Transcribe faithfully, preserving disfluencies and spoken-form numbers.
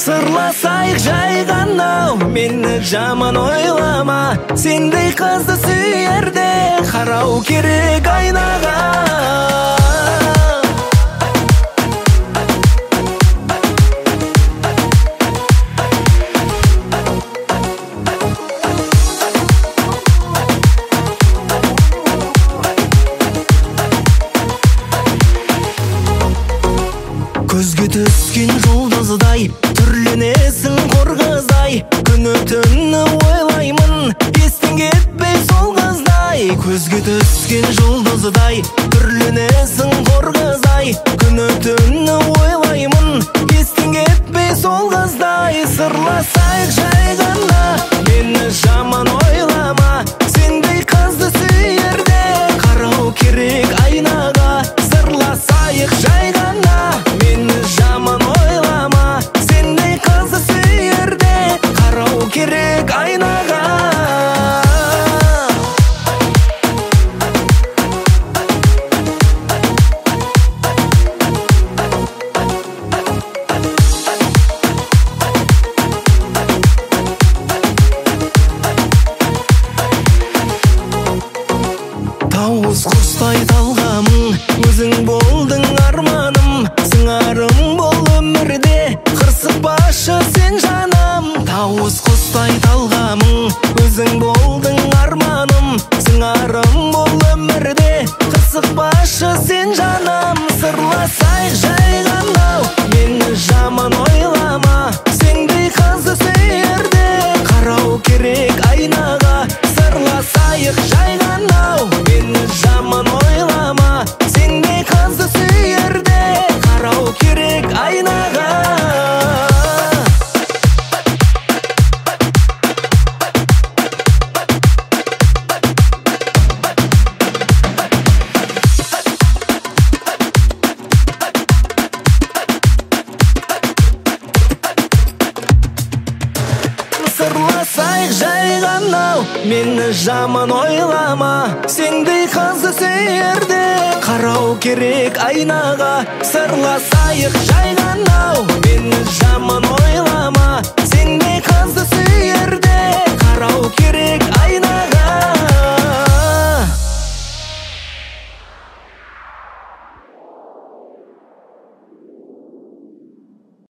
сырласайық жай ғана, мені жаман ойлама. Сендей қызды сүйерде қарау керек айнаға. Көзге түскен жұлдыздай түрленесің қорғыздай, күні түні ойлаймын естен кетпей сол қыздай. Көзге түскен жұлдыздай түрленесің қорғыздай, күні түні ойлаймын естен кетпей сол қыздай. Сырласайық жай ғана, мені жаман ойлама. Сендей қызды сүйерде қарау керек айнаға. Сырласайық жай ғана, мені жаман ойлама. Сендей қызды сүйерде қарау керек айнаға. Тауыз құстай талғамың, өзің болдың арманым. Сыңарым бол өмірде, қырсықпашы сен жаным. Тауыз құстай талғамың, өзің болдың арманым. Сыңарым бол өмірде, қырсықпашы сен жаным. Сырласайық жай ғана, мені жаман ойлама. Сендей қызды сүйерде қарау керек айнаға. Сырласайық жай ғана, мені жаман ойлама. Сендей қызды сүйерде қарау керек айнаға. Сырласайық жай ғана, мені жаман ойлама. Сендей қызды сүйерде қарау керек айнаға. Сырласайық жай ғана, мені жаман ойлама.